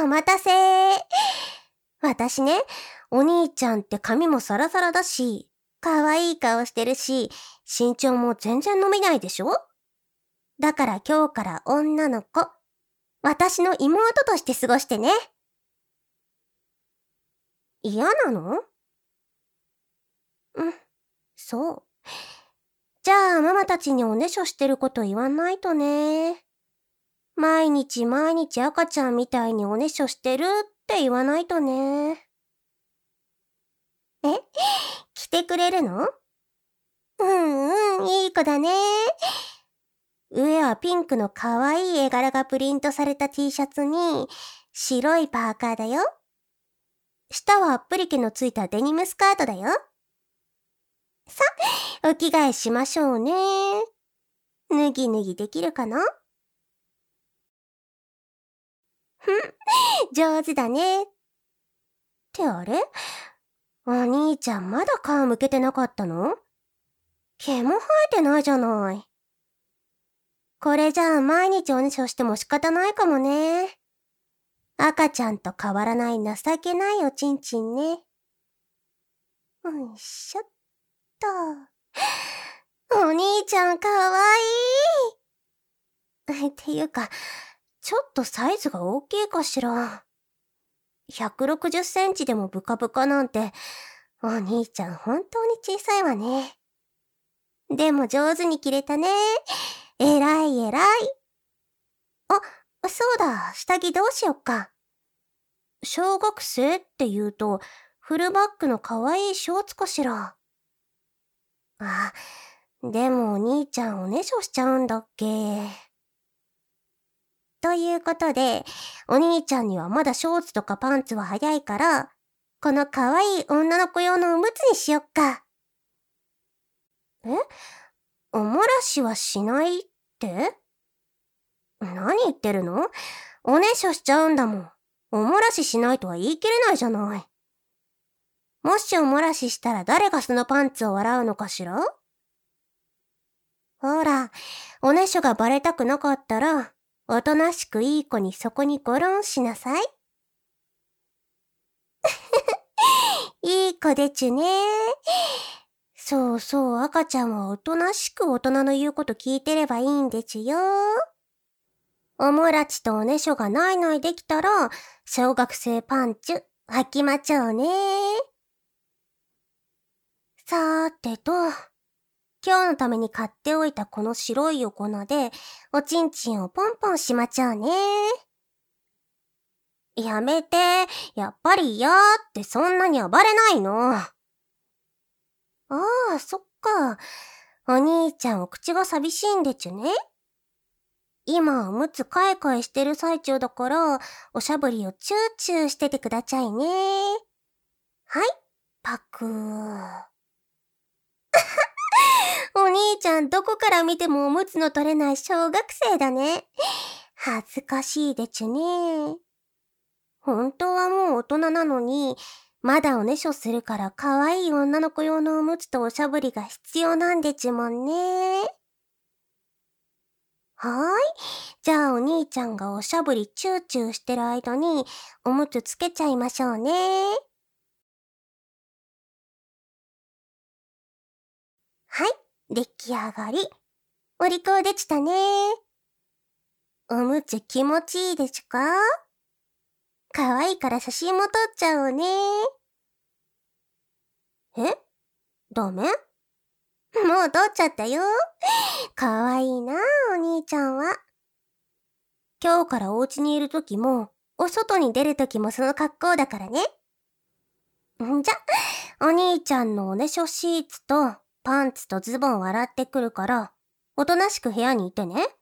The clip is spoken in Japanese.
待たせ。私ね、お兄ちゃんって髪もサラサラだし、可愛い顔してるし、身長も全然伸びないでしょ？だから今日から女の子、私の妹として過ごしてね。嫌なの？うん、そう。じゃあママたちにおねしょしてること言わないとね。毎日毎日赤ちゃんみたいにおねしょしてるって言わないとね。え？来てくれるの？いい子だね。上はピンクの可愛い絵柄がプリントされた T シャツに、白いパーカーだよ。下はプリケのついたデニムスカートだよ。さ、お着替えしましょうね。脱ぎ脱ぎできるかな？上手だね。ってあれ？お兄ちゃんまだ皮むけてなかったの？毛も生えてないじゃない。これじゃあ毎日おねしょしても仕方ないかもね。赤ちゃんと変わらない情けないおちんちんね。よいしょっと。お兄ちゃんかわいい。っていうか、ちょっとサイズが大きいかしら。160センチでもブカブカなんて、お兄ちゃん本当に小さいわね。でも上手に着れたね。えらいえらい。あ、そうだ、下着どうしよっか。小学生って言うと、フルバックの可愛いショーツかしら。あ、でもお兄ちゃんおねしょしちゃうんだっけ。ということで、お兄ちゃんにはまだショーツとかパンツは早いから、この可愛い女の子用のおむつにしよっか。え？おもらしはしないって？何言ってるの？おねしょしちゃうんだもん。おもらししないとは言い切れないじゃない。もしおもらししたら誰がそのパンツを洗うのかしら？ほら、おねしょがバレたくなかったら、おとなしくいい子にそこにゴロンしなさい。いい子でちゅね。そうそう、赤ちゃんはおとなしく大人の言うこと聞いてればいいんでちゅよ。おもらちとおねしょがないないできたら、小学生パンチュ、履きまちょうね。さーてと、今日のために買っておいたこの白いお粉で、おちんちんをポンポンしまちゃうね。やめて、やっぱり嫌ってそんなに暴れないの。ああ、そっか。お兄ちゃんお口が寂しいんでちゅね。今おむつかえかえしてる最中だから、おしゃぶりをチューチューしててくだちゃいね。はい、パクー。お兄ちゃんどこから見てもおむつの取れない小学生だね。恥ずかしいでちゅね。本当はもう大人なのに、まだおねしょするから可愛い女の子用のおむつとおしゃぶりが必要なんでちゅもんね。はーい。じゃあお兄ちゃんがおしゃぶりチューチューしてる間におむつつけちゃいましょうね。はい、出来上がり。お利口でちたね。おむつ気持ちいいでちゅか？可愛いから写真も撮っちゃおうね。え？ダメ？もう撮っちゃったよ。可愛いなあ、お兄ちゃんは。今日からお家にいるときも、お外に出るときもその格好だからね。んじゃ、お兄ちゃんのおねしょシーツとパンツとズボンを洗ってくるから、おとなしく部屋にいてね。